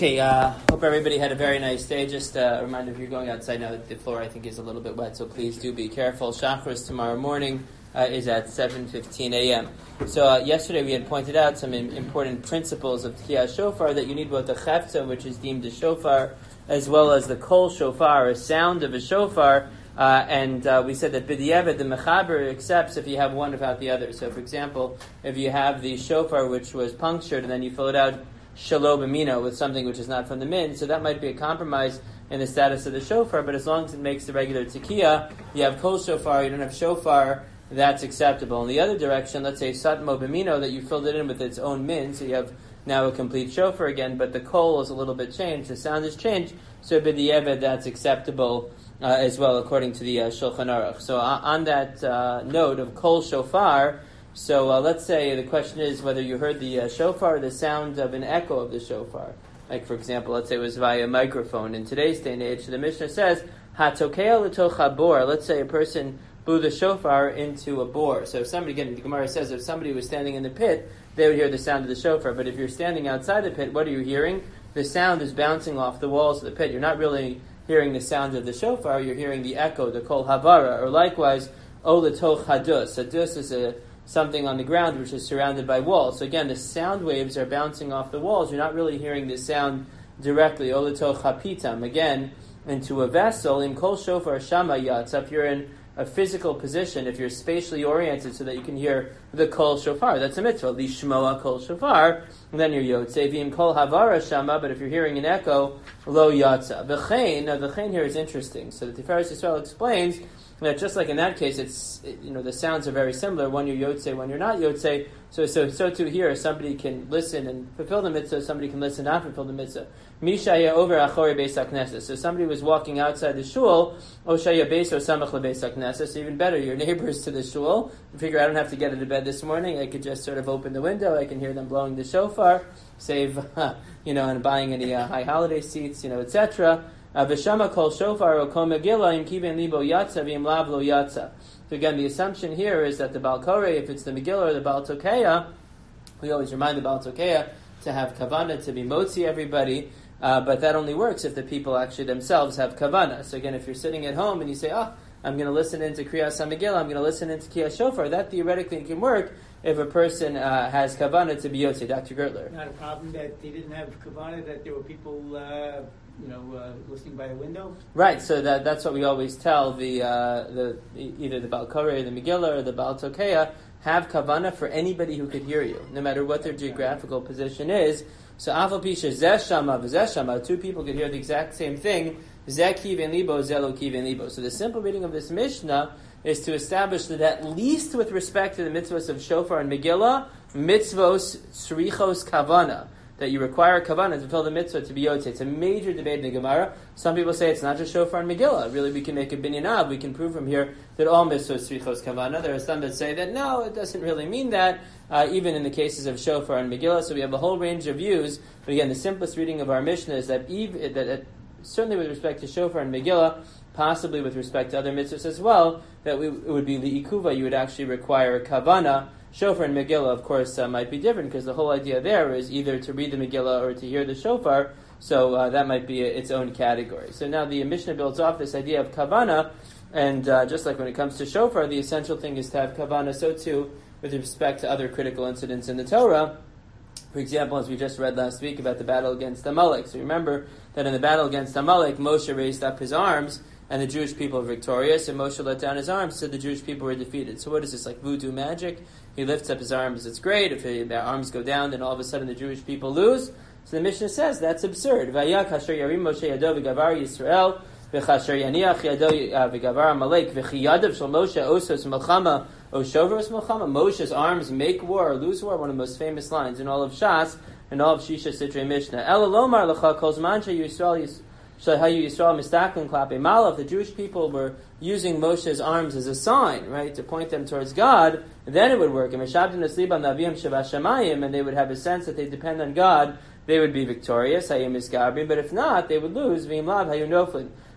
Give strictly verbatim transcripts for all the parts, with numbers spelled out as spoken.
Okay, uh, hope everybody had a very nice day. Just uh, a reminder, if you're going outside now, the floor I think is a little bit wet, so please do be careful. Shacharis tomorrow morning uh, is at seven fifteen a.m. So uh, yesterday we had pointed out some im- important principles of Tkiyah Shofar, that you need both the chefta, which is deemed a shofar, as well as the kol shofar, a sound of a shofar. Uh, and uh, we said that b'diavad, the mechaber accepts if you have one without the other. So, for example, if you have the shofar which was punctured and then you fill it out shalom amino with something which is not from the min, so that might be a compromise in the status of the shofar, but as long as it makes the regular tekiah, you have kol shofar, you don't have shofar, that's acceptable. In the other direction, let's say satmo b'mino, that you filled it in with its own min, so you have now a complete shofar again, but the kol is a little bit changed, the sound is changed, so b'diavad, that's acceptable uh, as well, according to the uh, Shulchan Aruch. So uh, on that uh, note of kol shofar, so uh, let's say the question is whether you heard the uh, shofar or the sound of an echo of the shofar. Like, for example, let's say it was via microphone. In today's day and age, the Mishnah says, hatokea l'toch habor. Let's say a person blew the shofar into a bore. So if somebody, again, the Gemara says if somebody was standing in the pit, they would hear the sound of the shofar. But if you're standing outside the pit, what are you hearing? The sound is bouncing off the walls of the pit. You're not really hearing the sound of the shofar, you're hearing the echo, the kol havara. Or likewise, o l'toch hadus. Hadus is a something on the ground which is surrounded by walls. So again, the sound waves are bouncing off the walls. You're not really hearing the sound directly. Olito chapitam. Again, into a vessel, in kol shofar shama yatz. If you're in a physical position, if you're spatially oriented so that you can hear the kol shofar, that's a mitzvah. Lishmoa kol shofar, and then you're yotze. V'im kol havara shama, but if you're hearing an echo, lo yatza. V'chein, now the chein here is interesting. So the Tiferes Yisrael explains that just like in that case, it's it, you know the sounds are very similar. One you're yotze, one you're not yotze. So so so too here, somebody can listen and fulfill the mitzvah. Somebody can listen and not fulfill the mitzvah. Mishaya over achori beis hakneses. So somebody was walking outside the shul. Oshaya beis or samach lebeis hakneses. So even better, your neighbors to the shul. You figure I don't have to get into bed this morning. I could just sort of open the window. I can hear them blowing the shofar. Save uh, you know and buying any uh, high holiday seats, you know, et cetera. V'shama kol shofar o kol megillah im kiven libo yatsa v'im lav lo yatsa. So again, the assumption here is that the Baal Koreh, if it's the Megillah or the Baal Tokeya, we always remind the Baal Tokeya to have kavanah, to be motzi everybody, uh, but that only works if the people actually themselves have kavanah. So again, if you're sitting at home and you say, oh, I'm going to listen into Kriyas HaMegillah, I'm going to listen into Tkiyah Shofar, that theoretically can work if a person uh, has kavanah to be yotze. Doctor Gertler. Not a problem that they didn't have kavanah, that there were people uh, you know, uh, listening by a window? Right, so that that's what we always tell the uh, the either the Baal Koreh, the Megillah, or the Baal Tokeya, have kavanah for anybody who could hear you, no matter what their geographical position is. So afal pisha zeh shama v'zeh shama, two people could hear the exact same thing. Zeh kiven libo, zeh lo kiven libo. So the simple reading of this Mishnah is to establish that at least with respect to the mitzvahs of shofar and Megillah, mitzvos tzrichos kavanah, that you require kavanah to fulfill the mitzvah to be yotze. It's a major debate in the Gemara. Some people say it's not just shofar and Megillah. Really, we can make a binyan av. We can prove from here that all mitzvahs tzrichos kavanah. There are some that say that no, it doesn't really mean that, uh, even in the cases of shofar and Megillah. So we have a whole range of views. But again, the simplest reading of our Mishnah is that, even, that, that certainly with respect to shofar and Megillah, possibly with respect to other mitzvahs as well, that we, it would be li'ikuva, you would actually require kavanah. Shofar and Megillah, of course, uh, might be different because the whole idea there is either to read the Megillah or to hear the shofar, so uh, that might be a, its own category. So now the Mishnah builds off this idea of kavanah, and uh, just like when it comes to shofar, the essential thing is to have kavanah, so too with respect to other critical incidents in the Torah. For example, as we just read last week about the battle against Amalek. So remember that in the battle against Amalek, Moshe raised up his arms, and the Jewish people were victorious, and Moshe let down his arms, so the Jewish people were defeated. So what is this, like voodoo magic? He lifts up his arms, it's great. If he, their arms go down, then all of a sudden the Jewish people lose. So the Mishnah says that's absurd. Vayak hasher yarim Moshe yado v'gavar Yisrael v'chasher yaniach yado v'gavar Amalek v'chiyadav shel Moshe osos melchama o shovros melchama. Moshe's arms make war or lose war, one of the most famous lines in all of Shas and all of Shisha Sitrei Mishnah. Ela lomar lecha kol zman sheYisrael Yisrael. So how you Yisrael mistaken klape malav, the Jewish people were using Moshe's arms as a sign, right, to point them towards God, then it would work. And they would have a sense that they depend on God, they would be victorious, but if not, they would lose.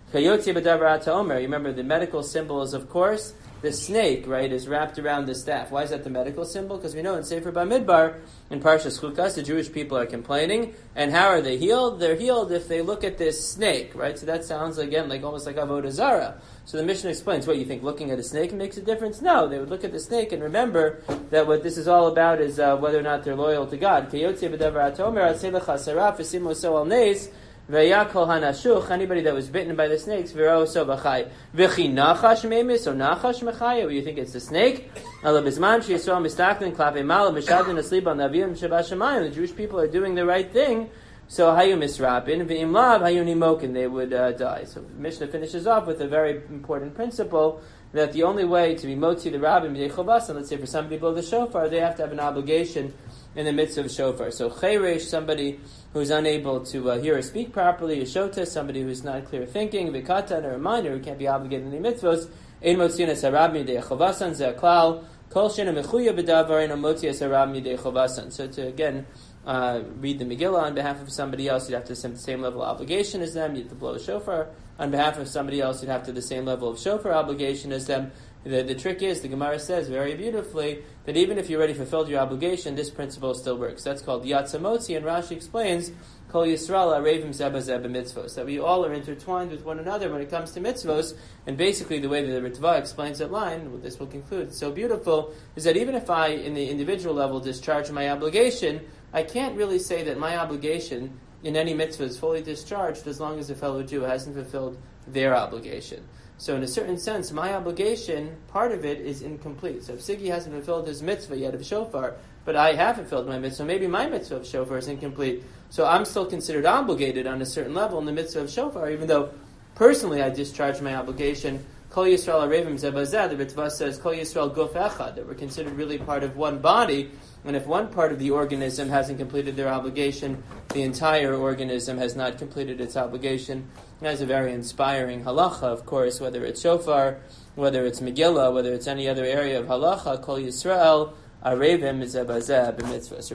Kayotzi b'davar ha'omer. You remember the medical symbol is, of course, the snake, right, is wrapped around the staff. Why is that the medical symbol? Because we know in Sefer Bamidbar, in Parshas Chukas, the Jewish people are complaining. And how are they healed? They're healed if they look at this snake, right? So that sounds, again, like almost like Avodah Zarah. So the Mishnah explains, what, you think looking at a snake makes a difference? No, they would look at the snake and remember that what this is all about is uh, whether or not they're loyal to God. Kayotzi b'davar ha'omer, aseh lecha saraf, v'simo so al neis, V'yakol hanashuch, anybody that was bitten by the snakes, v'ro so b'chay. V'chi nachash memis, or nachash mechaya, you think it's the snake? Ala bizman she'yisrael mistaklin klapei mala mishadin asleep on naviyim shabashamayim. The Jewish people are doing the right thing, so hayu misrabin, v'im lav hayu nimokin, they would uh, die. So Mishnah finishes off with a very important principle, that the only way to be motzi the rabbin b'dei chovasan, let's say for somebody to blow the shofar, they have to have an obligation in the midst of shofar. So chayresh, somebody who's unable to uh, hear or speak properly, a shota, somebody who's not clear thinking, vikatan, or a minor who can't be obligated in any mitzvos, ein motziin es harab midei chovasan, ze klal, kol shena mechuya b'davar, ein motzi es harab midei chovasan. So to, again, uh, read the Megillah on behalf of somebody else, you'd have to have the same level of obligation as them, you'd have to blow a shofar. On behalf of somebody else, you'd have to have the same level of shofar obligation as them. The, the trick is, the Gemara says very beautifully, that even if you already fulfilled your obligation, this principle still works. That's called Yatzamotzi, and Rashi explains, Kol Yisrael Arevim Zeba Zeba Mitzvos, that we all are intertwined with one another when it comes to mitzvos, and basically the way that the Ritva explains that line, well, this will conclude, it's so beautiful, is that even if I, in the individual level, discharge my obligation, I can't really say that my obligation in any mitzvah is fully discharged as long as a fellow Jew hasn't fulfilled their obligation. So in a certain sense, my obligation, part of it is incomplete. So if Siggy hasn't fulfilled his mitzvah yet of shofar, but I have fulfilled my mitzvah, maybe my mitzvah of shofar is incomplete. So I'm still considered obligated on a certain level in the mitzvah of shofar, even though personally I discharged my obligation. Kol Yisrael Arevim Zebazeh, the Ritva says, Kol Yisrael Guf Echad, that we're considered really part of one body, and if one part of the organism hasn't completed their obligation, the entire organism has not completed its obligation. That's a very inspiring halacha, of course, whether it's shofar, whether it's Megillah, whether it's any other area of halacha, Kol Yisrael Arevim Zebazeh b'mitzvah.